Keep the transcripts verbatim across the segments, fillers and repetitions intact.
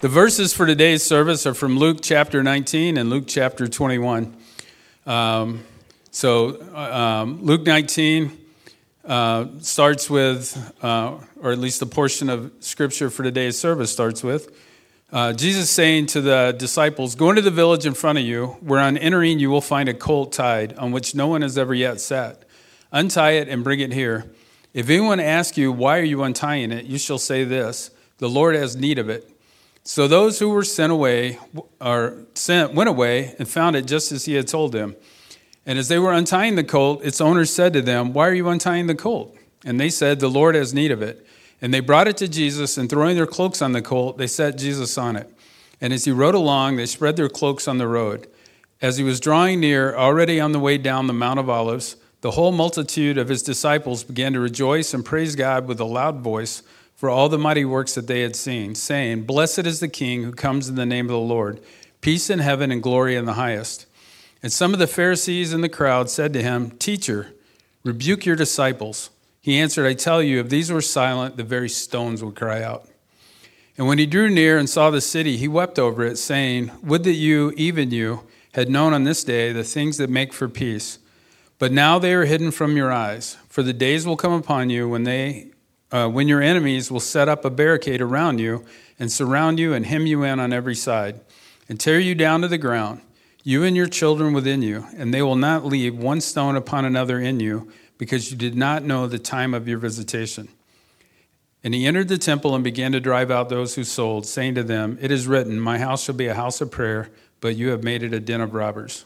The verses for today's service are from Luke chapter nineteen and Luke chapter twenty-one. Um, so um, Luke nineteen uh, starts with, uh, or at least the portion of scripture for today's service starts with, uh, Jesus saying to the disciples, "Go into the village in front of you, where on entering you will find a colt tied, on which no one has ever yet sat. Untie it and bring it here. If anyone asks you, 'Why are you untying it?' you shall say this, 'The Lord has need of it.'" So those who were sent away, or sent, went away and found it just as he had told them. And as they were untying the colt, its owner said to them, "Why are you untying the colt?" And they said, "The Lord has need of it." And they brought it to Jesus, and throwing their cloaks on the colt, they set Jesus on it. And as he rode along, they spread their cloaks on the road. As he was drawing near, already on the way down the Mount of Olives, the whole multitude of his disciples began to rejoice and praise God with a loud voice for all the mighty works that they had seen, saying, "Blessed is the King who comes in the name of the Lord, peace in heaven and glory in the highest." And some of the Pharisees in the crowd said to him, "Teacher, rebuke your disciples." He answered, "I tell you, if these were silent, the very stones would cry out." And when he drew near and saw the city, he wept over it, saying, "Would that you, even you, had known on this day the things that make for peace. But now they are hidden from your eyes. For the days will come upon you when they Uh, when your enemies will set up a barricade around you and surround you and hem you in on every side and tear you down to the ground, you and your children within you, and they will not leave one stone upon another in you, because you did not know the time of your visitation." And he entered the temple and began to drive out those who sold, saying to them, "It is written, 'My house shall be a house of prayer,' but you have made it a den of robbers."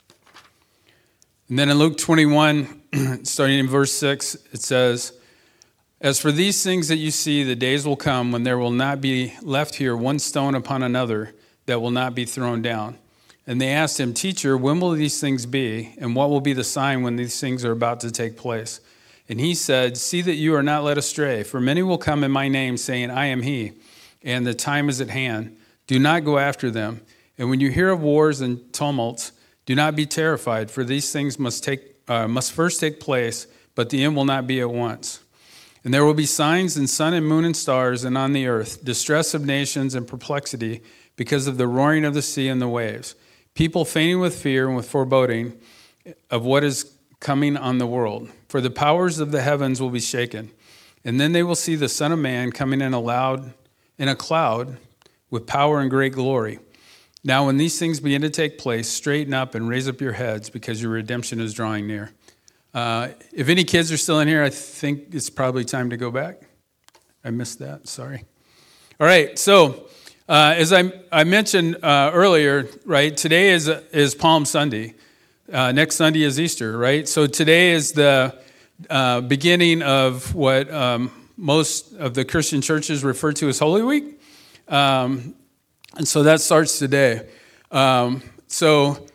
And then in Luke twenty-one, starting in verse six, it says, "As for these things that you see, the days will come when there will not be left here one stone upon another that will not be thrown down." And they asked him, "Teacher, when will these things be? And what will be the sign when these things are about to take place?" And he said, "See that you are not led astray, for many will come in my name, saying, 'I am he,' and the time is at hand. Do not go after them. And when you hear of wars and tumults, do not be terrified, for these things must take uh, must first take place, but the end will not be at once. And there will be signs in sun and moon and stars, and on the earth, distress of nations and perplexity because of the roaring of the sea and the waves, people fainting with fear and with foreboding of what is coming on the world. For the powers of the heavens will be shaken. And then they will see the Son of Man coming in a loud, in a cloud with power and great glory. Now when these things begin to take place, straighten up and raise up your heads, because your redemption is drawing near." Uh, if any kids are still in here, I think it's probably time to go back. I missed that, sorry. All right, so uh, as I, I mentioned uh, earlier, right, today is is Palm Sunday. Uh, next Sunday is Easter, right? So today is the uh, beginning of what um, most of the Christian churches refer to as Holy Week. Um, and so that starts today. Um, so...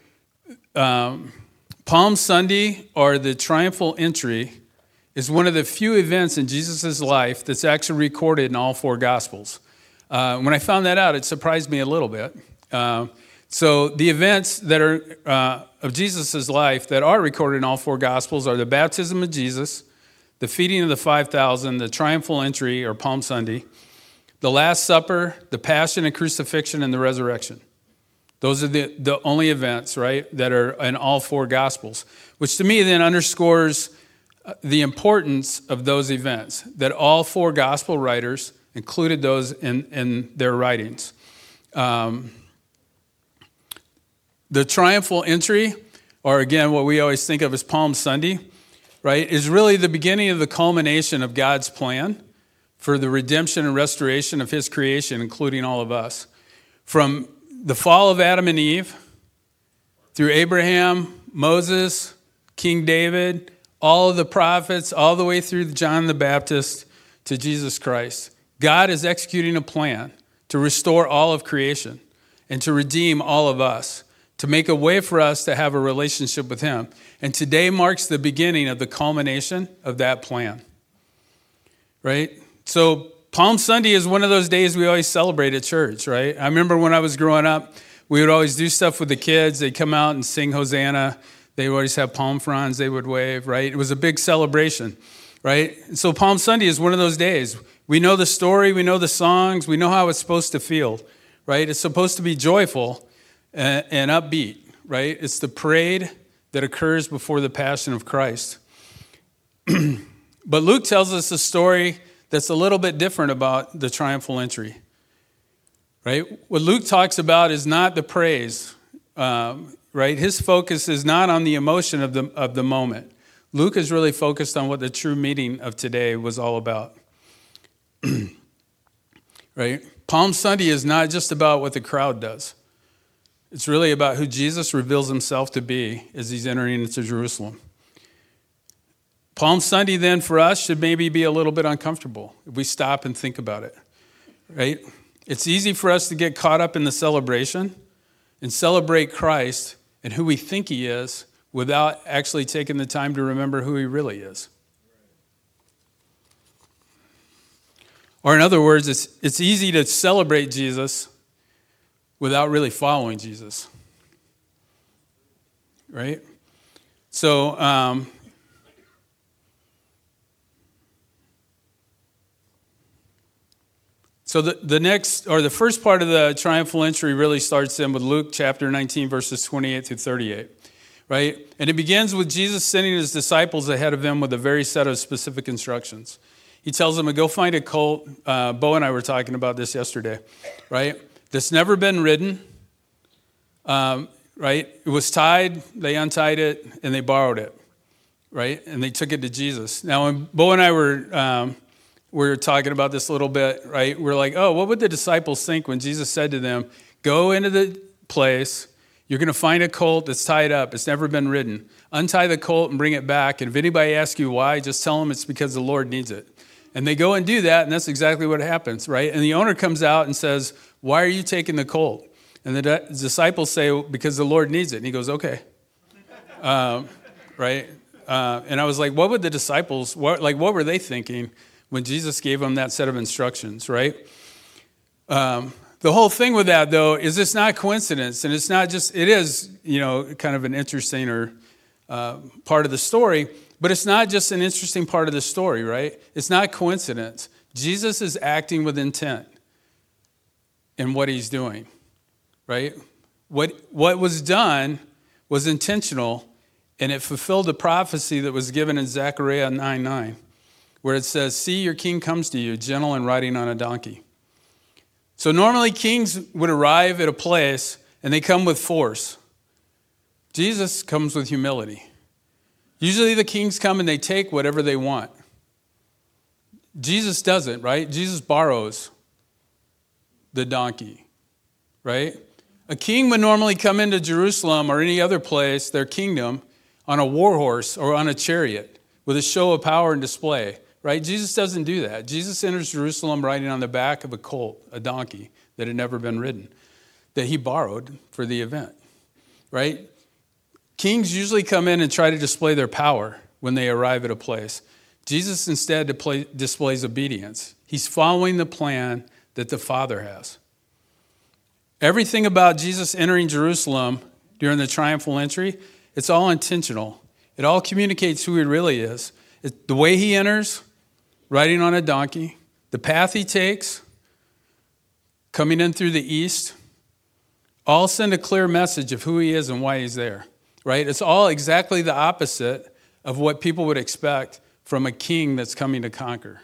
Um, Palm Sunday, or the triumphal entry, is one of the few events in Jesus' life that's actually recorded in all four Gospels. Uh, when I found that out, it surprised me a little bit. Uh, so the events that are uh, of Jesus' life that are recorded in all four Gospels are the baptism of Jesus, the feeding of the five thousand, the triumphal entry, or Palm Sunday, the Last Supper, the Passion and Crucifixion, and the Resurrection. Those are the, the only events, right, that are in all four Gospels, which to me then underscores the importance of those events, that all four Gospel writers included those in, in their writings. Um, the triumphal entry, or again, what we always think of as Palm Sunday, right, is really the beginning of the culmination of God's plan for the redemption and restoration of his creation, including all of us. From the fall of Adam and Eve, through Abraham, Moses, King David, all of the prophets, all the way through John the Baptist to Jesus Christ, God is executing a plan to restore all of creation and to redeem all of us, to make a way for us to have a relationship with him. And today marks the beginning of the culmination of that plan, right? So Palm Sunday is one of those days we always celebrate at church, right? I remember when I was growing up, we would always do stuff with the kids. They'd come out and sing Hosanna. They would always have palm fronds they would wave, right? It was a big celebration, right? And so Palm Sunday is one of those days. We know the story. We know the songs. We know how it's supposed to feel, right? It's supposed to be joyful and, and upbeat, right? It's the parade that occurs before the passion of Christ. But Luke tells us a story that's a little bit different about the triumphal entry, right? What Luke talks about is not the praise, um, right? His focus is not on the emotion of the of the moment. Luke is really focused on what the true meaning of today was all about, right? Palm Sunday is not just about what the crowd does. It's really about who Jesus reveals himself to be as he's entering into Jerusalem. Palm Sunday, then, for us, should maybe be a little bit uncomfortable if we stop and think about it, right? It's easy for us to get caught up in the celebration and celebrate Christ and who we think he is without actually taking the time to remember who he really is. Or in other words, it's, it's easy to celebrate Jesus without really following Jesus, right? So, um, So the, the next, or the first part of the triumphal entry really starts in with Luke chapter nineteen, verses twenty-eight through thirty-eight, right? And it begins with Jesus sending his disciples ahead of him with a very set of specific instructions. He tells them to go find a colt. Uh, Bo and I were talking about this yesterday, right? That's never been ridden, um, right? It was tied, they untied it, and they borrowed it, right? And they took it to Jesus. Now, when Bo and I were... Um, We were talking about this a little bit, right? We're like, oh, what would the disciples think when Jesus said to them, go into the place, you're going to find a colt that's tied up, it's never been ridden. Untie the colt and bring it back, and if anybody asks you why, just tell them it's because the Lord needs it. And they go and do that, and that's exactly what happens, right? And the owner comes out and says, why are you taking the colt? And the disciples say, because the Lord needs it. And he goes, okay. Um, right? Uh, and I was like, what would the disciples, what, like, what were they thinking when Jesus gave them that set of instructions, right? Um, the whole thing with that, though, is it's not coincidence, and it's not just, it is, you know, kind of an interesting or uh, part of the story, but it's not just an interesting part of the story, right? It's not coincidence. Jesus is acting with intent in what he's doing, right? What, what was done was intentional, and it fulfilled the prophecy that was given in Zechariah nine nine. Where it says, see, your king comes to you, gentle and riding on a donkey. So normally kings would arrive at a place and they come with force. Jesus comes with humility. Usually the kings come and they take whatever they want. Jesus doesn't, right? Jesus borrows the donkey, right? A king would normally come into Jerusalem or any other place, their kingdom, on a war horse or on a chariot with a show of power and display. Right? Jesus doesn't do that. Jesus enters Jerusalem riding on the back of a colt, a donkey that had never been ridden, that he borrowed for the event. Right? Kings usually come in and try to display their power when they arrive at a place. Jesus instead displays obedience. He's following the plan that the Father has. Everything about Jesus entering Jerusalem during the triumphal entry, it's all intentional. It all communicates who he really is. It, the way he enters, riding on a donkey, the path he takes, coming in through the east, all send a clear message of who he is and why he's there, right? It's all exactly the opposite of what people would expect from a king that's coming to conquer.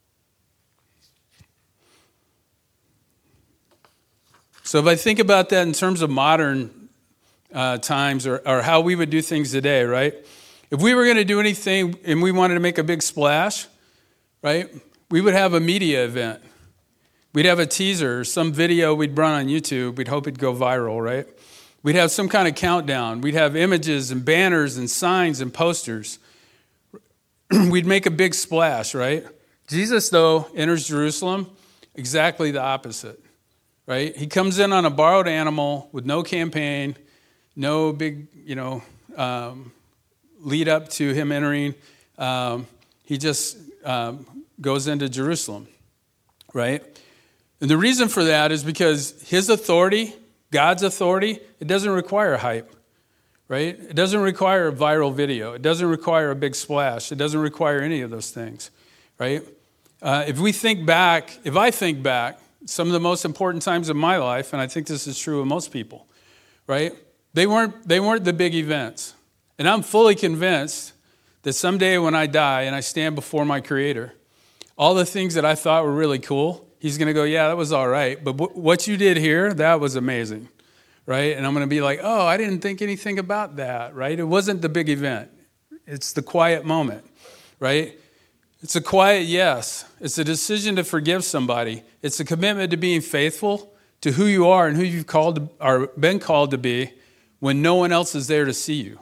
So if I think about that in terms of modern uh, times or, or how we would do things today, right? If we were going to do anything and we wanted to make a big splash, right, we would have a media event. We'd have a teaser, some video we'd run on YouTube. We'd hope it'd go viral, right? We'd have some kind of countdown. We'd have images and banners and signs and posters. We'd make a big splash, right? Jesus, though, enters Jerusalem exactly the opposite, right? He comes in on a borrowed animal with no campaign, no big, you know, um, lead up to him entering. Um, he just um, goes into Jerusalem, right? And the reason for that is because his authority, God's authority, it doesn't require hype, right? It doesn't require a viral video. It doesn't require a big splash. It doesn't require any of those things, right? Uh, if we think back, if I think back, some of the most important times of my life, and I think this is true of most people, right? They weren't, they weren't the big events. And I'm fully convinced that someday when I die and I stand before my Creator, all the things that I thought were really cool, He's going to go, yeah, that was all right. But w- what you did here, that was amazing, right? And I'm going to be like, oh, I didn't think anything about that, right? It wasn't the big event. It's the quiet moment, right? It's a quiet yes. It's a decision to forgive somebody. It's a commitment to being faithful to who you are and who you've called to, or been called to be when no one else is there to see you,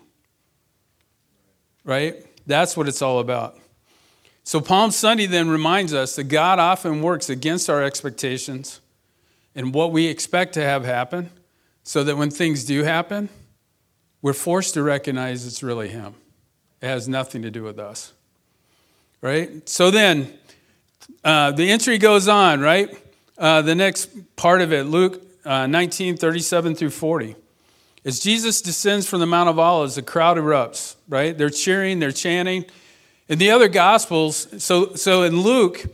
right? That's what it's all about. So Palm Sunday then reminds us that God often works against our expectations and what we expect to have happen, so that when things do happen, we're forced to recognize it's really Him. It has nothing to do with us, right? So then, uh, the entry goes on, right? Uh, the next part of it, Luke uh, nineteen, thirty-seven through forty. As Jesus descends from the Mount of Olives, the crowd erupts, right? They're cheering, they're chanting. In the other Gospels, so, so in Luke,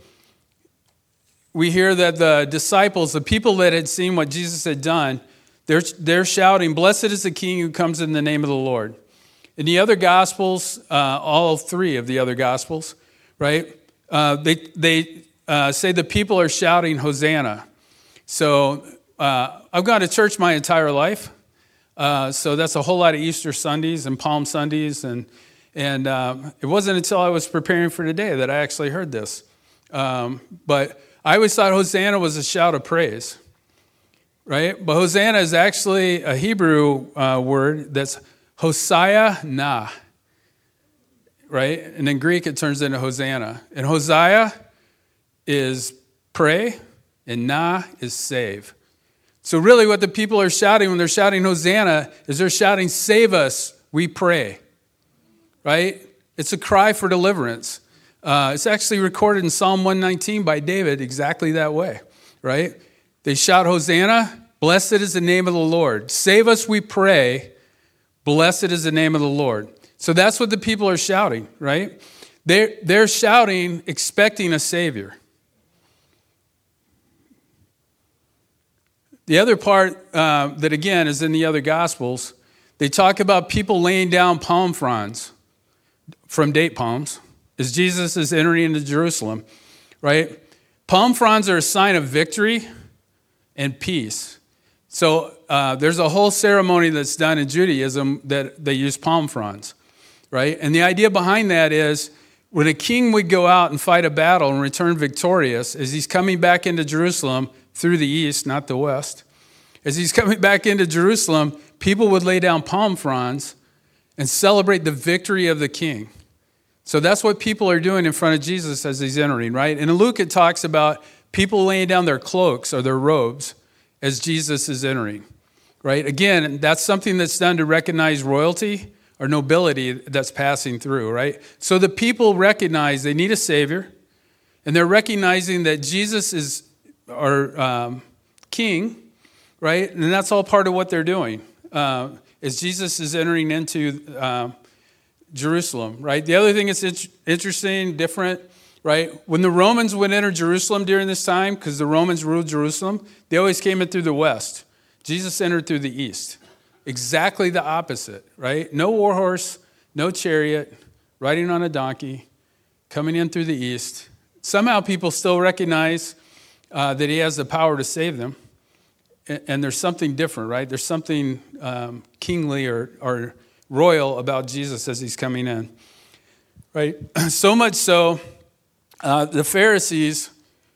we hear that the disciples, the people that had seen what Jesus had done, they're, they're shouting, "Blessed is the King who comes in the name of the Lord." In the other Gospels, uh, all three of the other Gospels, right, uh, they, they uh, say the people are shouting, "Hosanna." So uh, I've gone to church my entire life. Uh, so that's a whole lot of Easter Sundays and Palm Sundays. And, and um, it wasn't until I was preparing for today that I actually heard this. Um, but I always thought Hosanna was a shout of praise, right? But Hosanna is actually a Hebrew uh, word that's Hosea na, right? And in Greek, it turns into Hosanna. And Hosea is pray, and na is save. So really what the people are shouting when they're shouting Hosanna is they're shouting, "Save us, we pray," right? It's a cry for deliverance. Uh, it's actually recorded in Psalm one nineteen by David exactly that way, right? They shout, "Hosanna, blessed is the name of the Lord. Save us, we pray. Blessed is the name of the Lord." So that's what the people are shouting, right? They're, they're shouting, expecting a Savior. The other part uh, that, again, is in the other Gospels, they talk about people laying down palm fronds from date palms as Jesus is entering into Jerusalem, right? Palm fronds are a sign of victory and peace. So uh, there's a whole ceremony that's done in Judaism that they use palm fronds, right? And the idea behind that is when a king would go out and fight a battle and return victorious, as he's coming back into Jerusalem through the east, not the west, as he's coming back into Jerusalem, people would lay down palm fronds and celebrate the victory of the king. So that's what people are doing in front of Jesus as he's entering, right? And in Luke, it talks about people laying down their cloaks or their robes as Jesus is entering, right? Again, that's something that's done to recognize royalty or nobility that's passing through, right? So the people recognize they need a Savior, and they're recognizing that Jesus is our um, King, right? And that's all part of what they're doing uh, as Jesus is entering into uh, Jerusalem, right? The other thing that's int- interesting, different, right? When the Romans would enter Jerusalem during this time, because the Romans ruled Jerusalem, they always came in through the west. Jesus entered through the east. Exactly the opposite, right? No war horse, no chariot, riding on a donkey, coming in through the east. Somehow people still recognize uh, that he has the power to save them. And, and there's something different, right? There's something um, kingly or, or royal about Jesus as he's coming in, right? So much so, uh, the Pharisees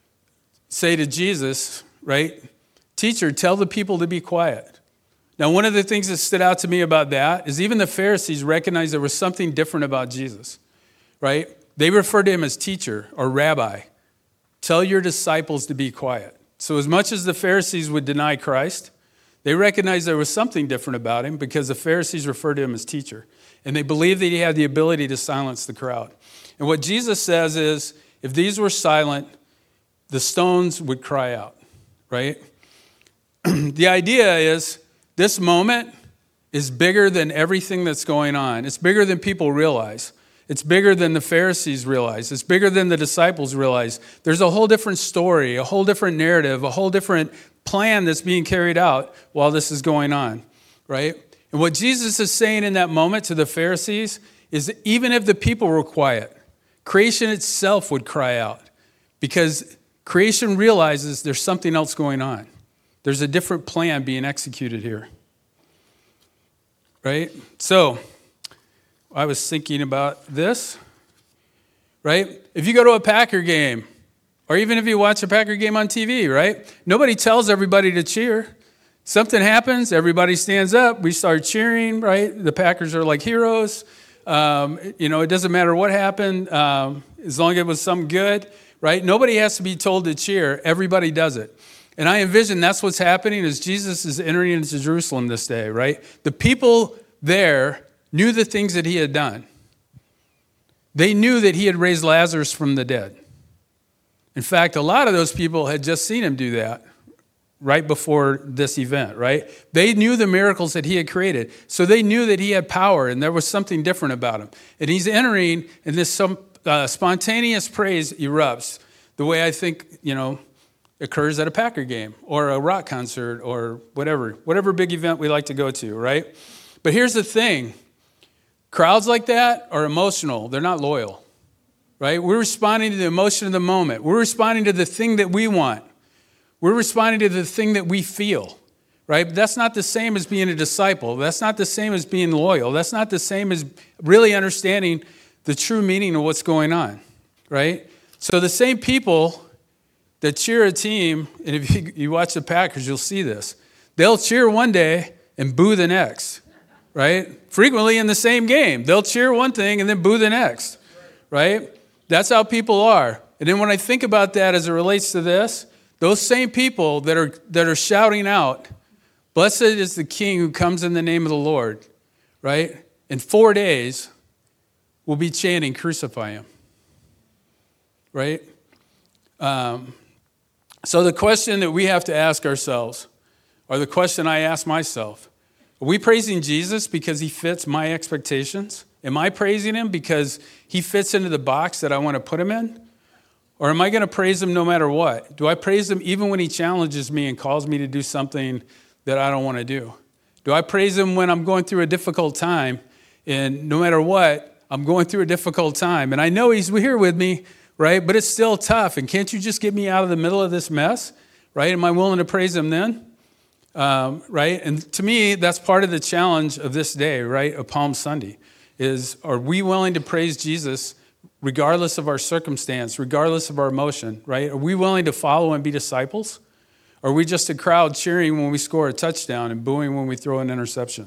say to Jesus, right, "Teacher, tell the people to be quiet." Now, one of the things that stood out to me about that is even the Pharisees recognized there was something different about Jesus, right? They referred to him as teacher or rabbi. Tell your disciples to be quiet. So as much as the Pharisees would deny Christ, they recognized there was something different about him because the Pharisees referred to him as teacher. And they believed that he had the ability to silence the crowd. And what Jesus says is, if these were silent, the stones would cry out, right? The idea is, this moment is bigger than everything that's going on. It's bigger than people realize. It's bigger than the Pharisees realized. It's bigger than the disciples realized. There's a whole different story, a whole different narrative, a whole different plan that's being carried out while this is going on, right? And what Jesus is saying in that moment to the Pharisees is that even if the people were quiet, creation itself would cry out, because creation realizes there's something else going on. There's a different plan being executed here, right? So I was thinking about this, right? If you go to a Packer game, or even if you watch a Packer game on T V, right? Nobody tells everybody to cheer. Something happens, everybody stands up, we start cheering, right? The Packers are like heroes. Um, you know, it doesn't matter what happened, um, as long as it was something good, right? Nobody has to be told to cheer. Everybody does it. And I envision that's what's happening as Jesus is entering into Jerusalem this day, right? The people there knew the things that he had done. They knew that he had raised Lazarus from the dead. In fact, a lot of those people had just seen him do that right before this event, right? They knew the miracles that he had created. So they knew that he had power and there was something different about him. And he's entering, and this some uh, spontaneous praise erupts the way I think, you know, occurs at a Packer game or a rock concert or whatever, whatever big event we like to go to, right? But here's the thing. Crowds like that are emotional. They're not loyal, right? We're responding to the emotion of the moment. We're responding to the thing that we want. We're responding to the thing that we feel, right? But that's not the same as being a disciple. That's not the same as being loyal. That's not the same as really understanding the true meaning of what's going on, right? So the same people that cheer a team, and if you, you watch the Packers, you'll see this. They'll cheer one day and boo the next, right? Frequently in the same game. They'll cheer one thing and then boo the next, right? That's how people are. And then when I think about that as it relates to this, those same people that are that are shouting out, blessed is the King who comes in the name of the Lord, right? In four days, will be chanting, crucify him, right? Um, so the question that we have to ask ourselves, or the question I ask myself, are we praising Jesus because he fits my expectations? Am I praising him because he fits into the box that I want to put him in? Or am I going to praise him no matter what? Do I praise him even when he challenges me and calls me to do something that I don't want to do? Do I praise him when I'm going through a difficult time, and no matter what, I'm going through a difficult time, and I know he's here with me, right? But it's still tough, and can't you just get me out of the middle of this mess, right? Am I willing to praise him then? Um, right? And to me, that's part of the challenge of this day, right, of Palm Sunday, is are we willing to praise Jesus regardless of our circumstance, regardless of our emotion, right? Are we willing to follow and be disciples? Or are we just a crowd cheering when we score a touchdown and booing when we throw an interception?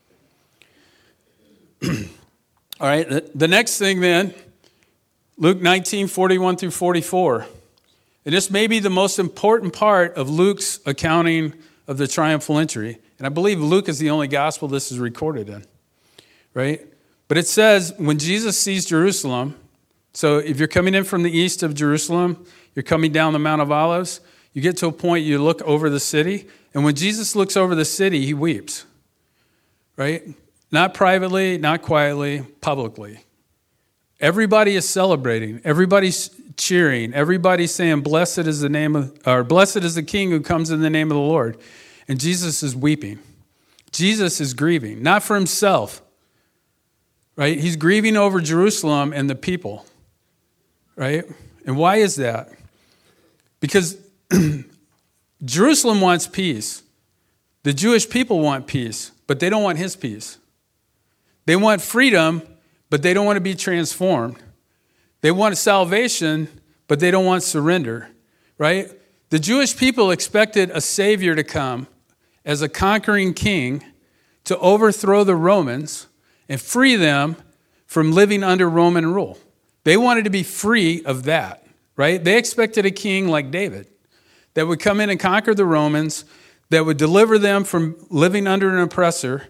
All right, the next thing then, Luke nineteen, forty-one through forty-four. And this may be the most important part of Luke's accounting of the triumphal entry. And I believe Luke is the only gospel this is recorded in, right? But it says, when Jesus sees Jerusalem, so if you're coming in from the east of Jerusalem, you're coming down the Mount of Olives, you get to a point, you look over the city, and when Jesus looks over the city, he weeps, right? Not privately, not quietly, publicly. Everybody is celebrating. Everybody's cheering. Everybody's saying, blessed is the name of, or blessed is the King who comes in the name of the Lord. And Jesus is weeping. Jesus is grieving, not for himself, right? He's grieving over Jerusalem and the people, right? And why is that? Because Jerusalem wants peace. The Jewish people want peace, but they don't want his peace. They want freedom, but they don't want to be transformed. They want salvation, but they don't want surrender, right? The Jewish people expected a Savior to come as a conquering king to overthrow the Romans and free them from living under Roman rule. They wanted to be free of that, right? They expected a king like David that would come in and conquer the Romans, that would deliver them from living under an oppressor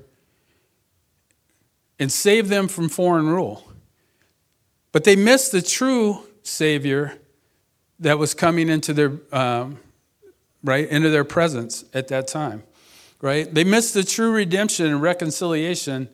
and save them from foreign rule. But they missed the true Savior that was coming into their um, right into their presence at that time, right? They missed the true redemption and reconciliation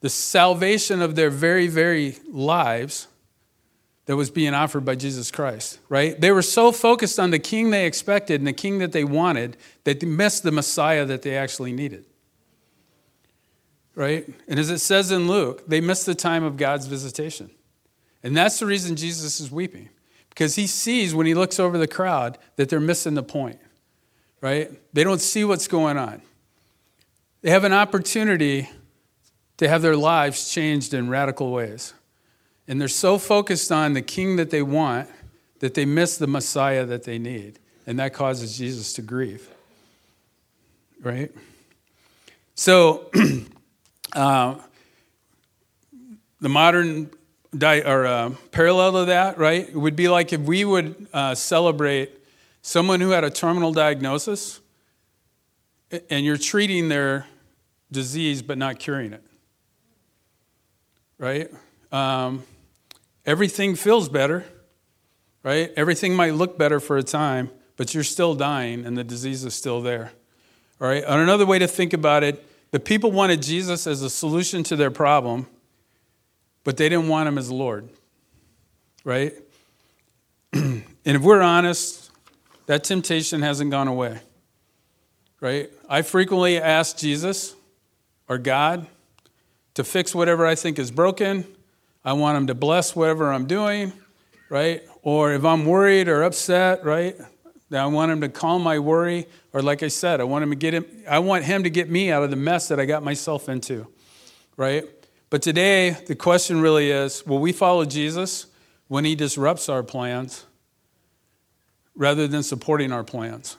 the salvation of their very, very lives that was being offered by Jesus Christ, right? They were so focused on the king they expected and the king that they wanted that they missed the Messiah that they actually needed, right? And as it says in Luke, they missed the time of God's visitation. And that's the reason Jesus is weeping, because he sees when he looks over the crowd that they're missing the point, right? They don't see what's going on. They have an opportunity to have their lives changed in radical ways. And they're so focused on the king that they want that they miss the Messiah that they need. And that causes Jesus to grieve. Right? So, uh, the modern di- or uh, parallel to that, right, it would be like if we would uh, celebrate someone who had a terminal diagnosis and you're treating their disease but not curing it. Right? Um, everything feels better, right? Everything might look better for a time, but you're still dying and the disease is still there. All right? And another way to think about it, the people wanted Jesus as a solution to their problem, but they didn't want him as Lord, right? And if we're honest, that temptation hasn't gone away, right? I frequently ask Jesus or God to fix whatever I think is broken. I want him to bless whatever I'm doing, right? Or if I'm worried or upset, right? Then I want him to calm my worry. Or like I said, I want him to get him, I want him to get me out of the mess that I got myself into, right? But today, the question really is, will we follow Jesus when he disrupts our plans rather than supporting our plans?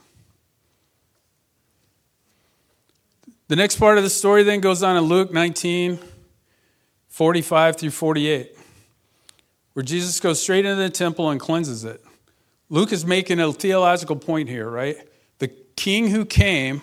The next part of the story then goes on in Luke nineteen, forty-five through forty-eight, where Jesus goes straight into the temple and cleanses it. Luke is making a theological point here, right? The king who came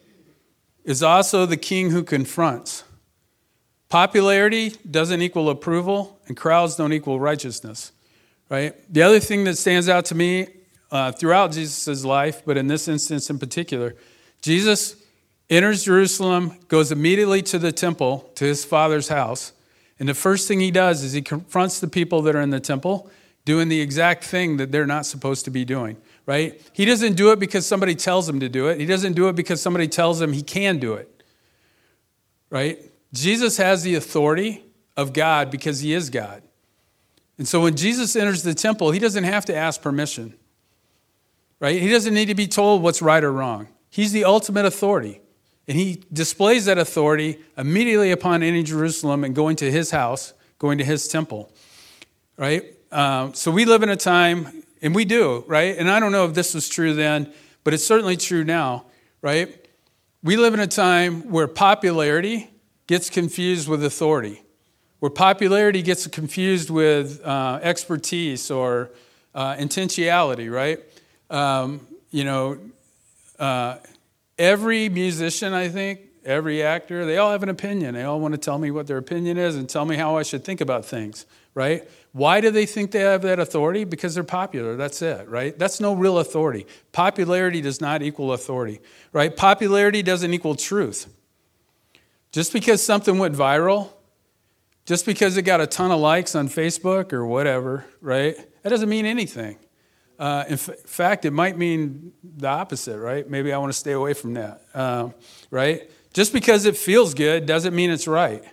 is also the king who confronts. Popularity doesn't equal approval, and crowds don't equal righteousness, right? The other thing that stands out to me uh, throughout Jesus' life, but in this instance in particular, Jesus enters Jerusalem, goes immediately to the temple, to his father's house, and the first thing he does is he confronts the people that are in the temple doing the exact thing that they're not supposed to be doing, right? He doesn't do it because somebody tells him to do it. He doesn't do it because somebody tells him he can do it, right? Jesus has the authority of God because he is God. And so when Jesus enters the temple, he doesn't have to ask permission, right? He doesn't need to be told what's right or wrong. He's the ultimate authority. And he displays that authority immediately upon entering Jerusalem and going to his house, going to his temple, right? Um, so we live in a time, and we do, right? And I don't know if this was true then, but it's certainly true now, right? We live in a time where popularity gets confused with authority, where popularity gets confused with uh, expertise or uh, intentionality, right? Um, you know, uh, every musician, I think, every actor, they all have an opinion. They all want to tell me what their opinion is and tell me how I should think about things, right? Why do they think they have that authority? Because they're popular. That's it, right? That's no real authority. Popularity does not equal authority, right? Popularity doesn't equal truth. Just because something went viral, just because it got a ton of likes on Facebook or whatever, right? That doesn't mean anything. Uh, in f- fact, it might mean the opposite, right? Maybe I want to stay away from that, um, right? Just because it feels good doesn't mean it's right,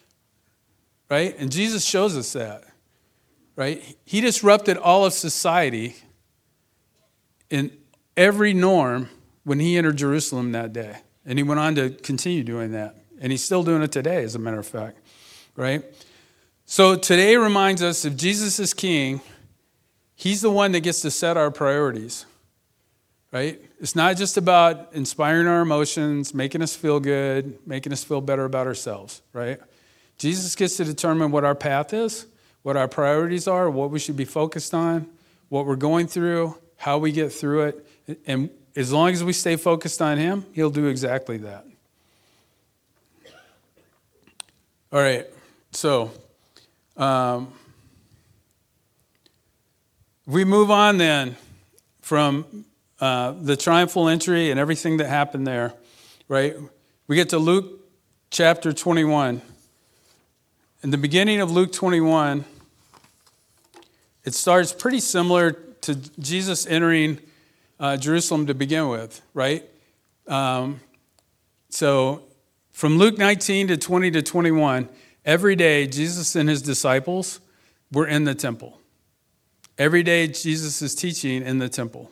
right? And Jesus shows us that, right? He disrupted all of society in every norm when he entered Jerusalem that day. And he went on to continue doing that. And he's still doing it today, as a matter of fact, right? So today reminds us if Jesus is king, he's the one that gets to set our priorities, right? It's not just about inspiring our emotions, making us feel good, making us feel better about ourselves, right? Jesus gets to determine what our path is, what our priorities are, what we should be focused on, what we're going through, how we get through it. And as long as we stay focused on him, he'll do exactly that. All right, so um, we move on then from uh, the triumphal entry and everything that happened there, right? We get to Luke chapter twenty-one, in the beginning of Luke twenty-one, it starts pretty similar to Jesus entering uh, Jerusalem to begin with, right? Um, so from Luke nineteen to twenty to twenty-one, every day Jesus and his disciples were in the temple. Every day Jesus is teaching in the temple,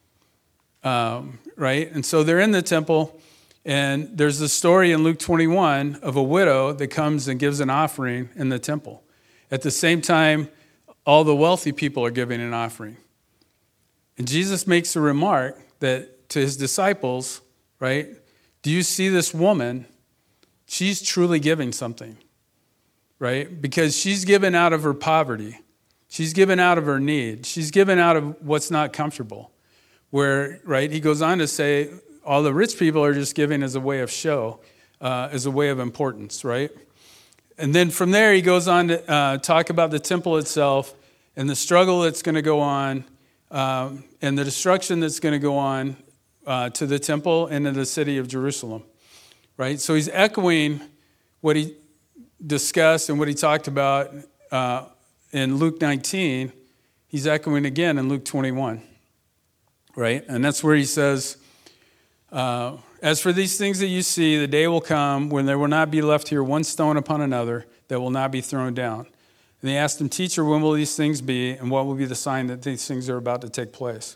um, right? And so they're in the temple, and there's a story in Luke twenty-one of a widow that comes and gives an offering in the temple. At the same time, all the wealthy people are giving an offering. And Jesus makes a remark that to his disciples, right? Do you see this woman? She's truly giving something, right? Because she's given out of her poverty. She's given out of her need. She's given out of what's not comfortable. Where, right, he goes on to say, all the rich people are just giving as a way of show, uh, as a way of importance, right? And then from there, he goes on to uh, talk about the temple itself and the struggle that's going to go on um, and the destruction that's going to go on uh, to the temple and to the city of Jerusalem, right? So he's echoing what he discussed and what he talked about uh, in Luke nineteen. He's echoing again in Luke twenty-one, right? And that's where he says, uh, as for these things that you see, the day will come when there will not be left here one stone upon another that will not be thrown down. And they asked him, Teacher, when will these things be, and what will be the sign that these things are about to take place?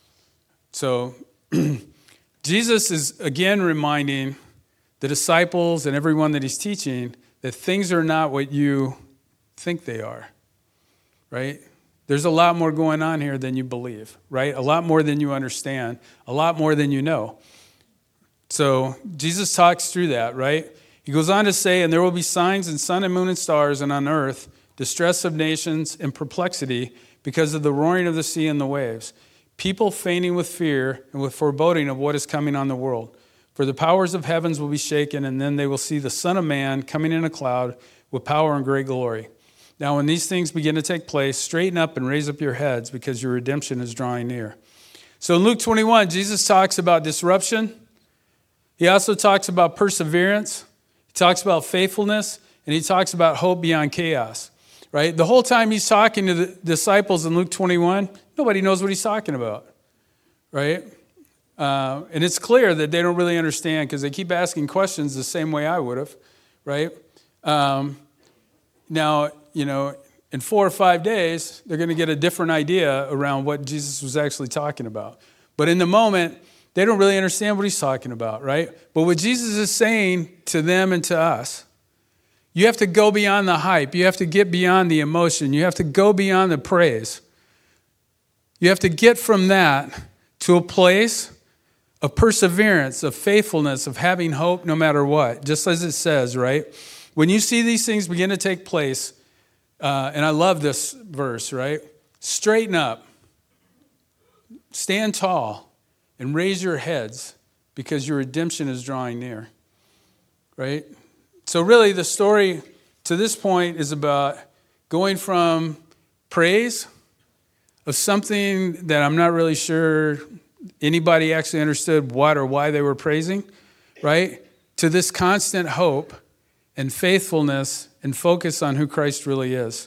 So Jesus is again reminding the disciples and everyone that he's teaching that things are not what you think they are, right? There's a lot more going on here than you believe, right? A lot more than you understand, a lot more than you know. So Jesus talks through that, right? He goes on to say, and there will be signs in sun and moon and stars and on earth, distress of nations and perplexity because of the roaring of the sea and the waves, people fainting with fear and with foreboding of what is coming on the world. For the powers of heavens will be shaken, and then they will see the Son of Man coming in a cloud with power and great glory. Now, when these things begin to take place, straighten up and raise up your heads because your redemption is drawing near. So in Luke twenty-one, Jesus talks about disruption. He also talks about perseverance. He talks about faithfulness, and he talks about hope beyond chaos, right? The whole time he's talking to the disciples in Luke twenty-one, nobody knows what he's talking about, right? Uh, and it's clear that they don't really understand because they keep asking questions the same way I would have, right? Um, now, you know, in four or five days, they're going to get a different idea around what Jesus was actually talking about. But in the moment, they don't really understand what he's talking about, right? But what Jesus is saying to them and to us, you have to go beyond the hype. You have to get beyond the emotion. You have to go beyond the praise. You have to get from that to a place of perseverance, of faithfulness, of having hope no matter what, just as it says, right? When you see these things begin to take place, uh, and I love this verse, right? Straighten up, stand tall, and raise your heads because your redemption is drawing near, right? So really the story to this point is about going from praise of something that I'm not really sure anybody actually understood what or why they were praising, right? To this constant hope and faithfulness and focus on who Christ really is,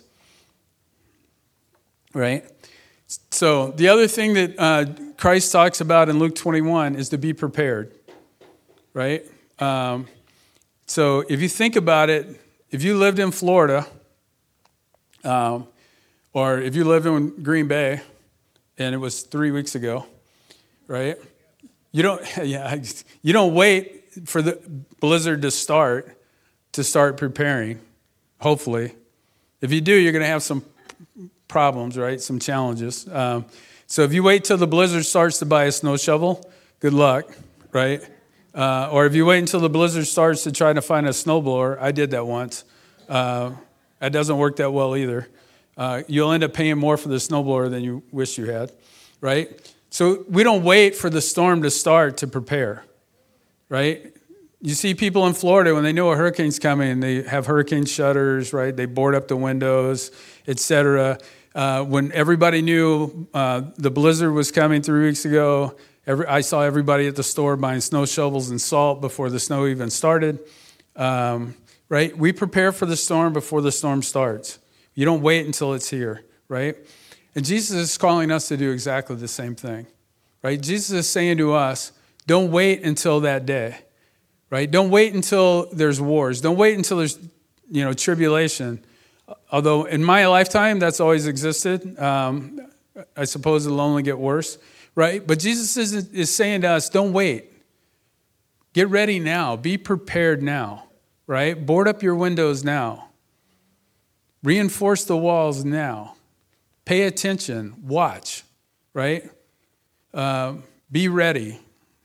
right? So the other thing that uh, Christ talks about in Luke twenty-one is to be prepared, right? Um, so if you think about it, if you lived in Florida, um, or if you live in Green Bay, and it was three weeks ago, right? You don't, yeah, you don't wait for the blizzard to start to start preparing. Hopefully, if you do, you're going to have some problems, right? Some challenges. Um, so if you wait till the blizzard starts to buy a snow shovel, good luck, right? Uh, or if you wait until the blizzard starts to try to find a snowblower, I did that once. Uh, that doesn't work that well either. Uh, you'll end up paying more for the snowblower than you wish you had, right? So we don't wait for the storm to start to prepare, right? You see people in Florida, when they know a hurricane's coming, they have hurricane shutters, right? They board up the windows, et cetera. Uh, when everybody knew uh, the blizzard was coming three weeks ago, every, I saw everybody at the store buying snow shovels and salt before the snow even started. Um, right? We prepare for the storm before the storm starts. You don't wait until it's here, right? And Jesus is calling us to do exactly the same thing, right? Jesus is saying to us, don't wait until that day, right? Don't wait until there's wars. Don't wait until there's, you know, tribulation. Although in my lifetime, that's always existed. Um, I suppose it'll only get worse, right? But Jesus is, is saying to us, don't wait. Get ready now. Be prepared now, right? Board up your windows now. Reinforce the walls now. Pay attention. Watch, right? Uh, be ready.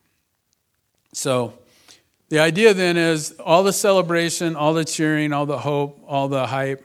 So the idea then is all the celebration, all the cheering, all the hope, all the hype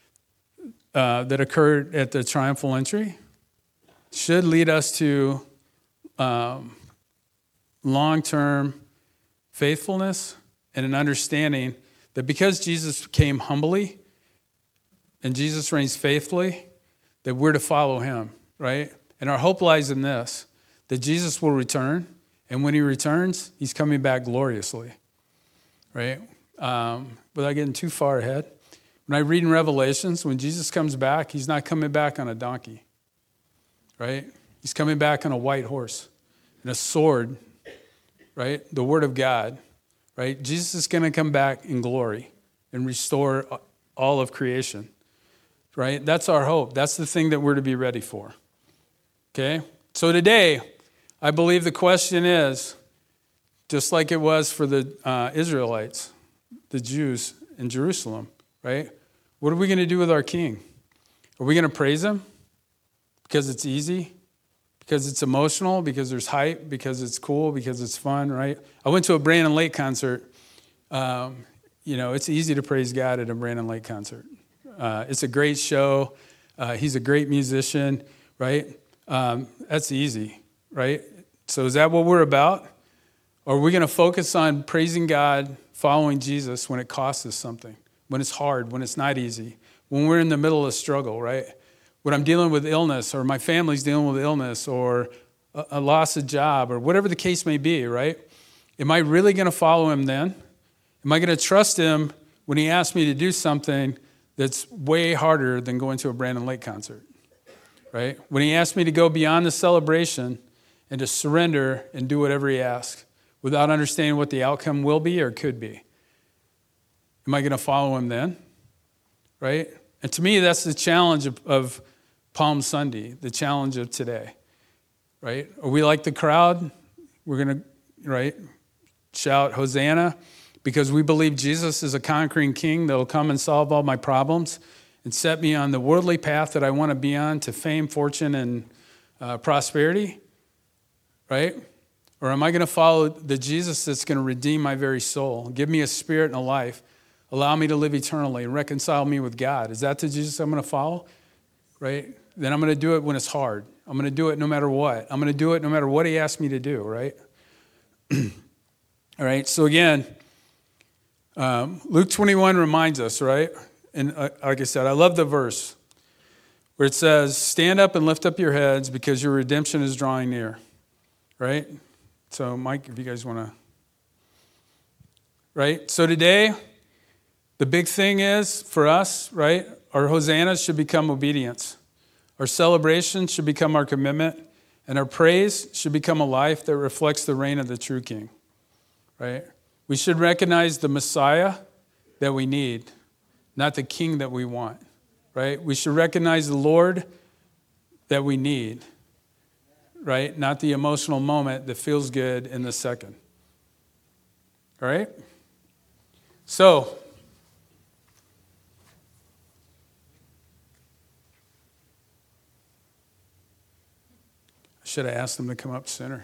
uh, that occurred at the triumphal entry should lead us to um, long-term faithfulness and an understanding that because Jesus came humbly and Jesus reigns faithfully, that we're to follow him, right? And our hope lies in this, that Jesus will return, and when he returns, he's coming back gloriously, right? Um, without getting too far ahead, when I read in Revelations, when Jesus comes back, he's not coming back on a donkey, right? He's coming back on a white horse and a sword, right? The word of God, right? Jesus is going to come back in glory and restore all of creation, right? That's our hope. That's the thing that we're to be ready for, okay? So today, I believe the question is, just like it was for the uh, Israelites, the Jews in Jerusalem, right? What are we going to do with our king? Are we going to praise him because it's easy, because it's emotional, because there's hype, because it's cool, because it's fun, right? I went to a Brandon Lake concert. Um, you know, it's easy to praise God at a Brandon Lake concert. Uh, it's a great show. Uh, he's a great musician, right? Um, that's easy, right? So is that what we're about? Or are we going to focus on praising God, following Jesus when it costs us something, when it's hard, when it's not easy, when we're in the middle of struggle, right? When I'm dealing with illness, or my family's dealing with illness, or a, a loss of job, or whatever the case may be, right? Am I really going to follow him then? Am I going to trust him when he asks me to do something that's way harder than going to a Brandon Lake concert, right? When he asks me to go beyond the celebration and to surrender and do whatever he asks without understanding what the outcome will be or could be. Am I going to follow him then? Right? And to me, that's the challenge of, of Palm Sunday, the challenge of today. Right? Are we like the crowd? We're going to, right, shout Hosanna because we believe Jesus is a conquering king that will come and solve all my problems and set me on the worldly path that I want to be on to fame, fortune, and uh, prosperity. Right? Or am I going to follow the Jesus that's going to redeem my very soul, give me a spirit and a life, allow me to live eternally, and reconcile me with God? Is that the Jesus I'm going to follow? Right? Then I'm going to do it when it's hard. I'm going to do it no matter what. I'm going to do it no matter what he asks me to do, right? All right, so again, um, Luke twenty-one reminds us, right? And uh, like I said, I love the verse where it says, stand up and lift up your heads because your redemption is drawing near, right? So Mike, if you guys want to, right? So today, the big thing is for us, right? Our hosannas should become obedience. Our celebration should become our commitment. And our praise should become a life that reflects the reign of the true King, right? We should recognize the Messiah that we need, not the King that we want, right? We should recognize the Lord that we need, right? Not the emotional moment that feels good in the second. All right? So, I should have asked them to come up sooner.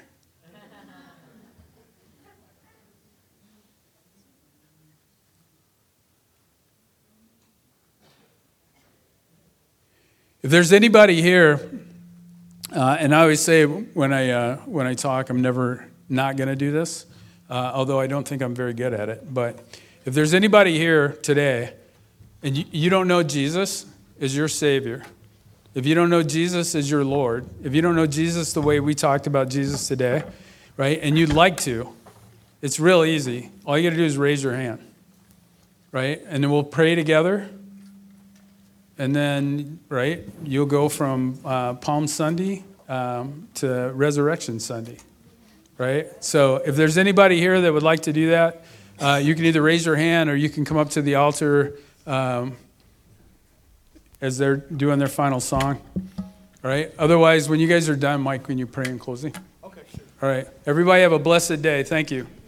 If there's anybody here, uh, and I always say when I uh, when I talk, I'm never not going to do this, uh, although I don't think I'm very good at it. But if there's anybody here today, and you, you don't know Jesus as your Savior, if you don't know Jesus as your Lord, if you don't know Jesus the way we talked about Jesus today, right, and you'd like to, it's real easy. All you got to do is raise your hand, right? And then we'll pray together. And then, right, you'll go from uh, Palm Sunday um, to Resurrection Sunday, right? So if there's anybody here that would like to do that, uh, you can either raise your hand or you can come up to the altar um, as they're doing their final song, all right? Otherwise, when you guys are done, Mike, can you pray in closing? Okay, sure. All right. Everybody have a blessed day. Thank you.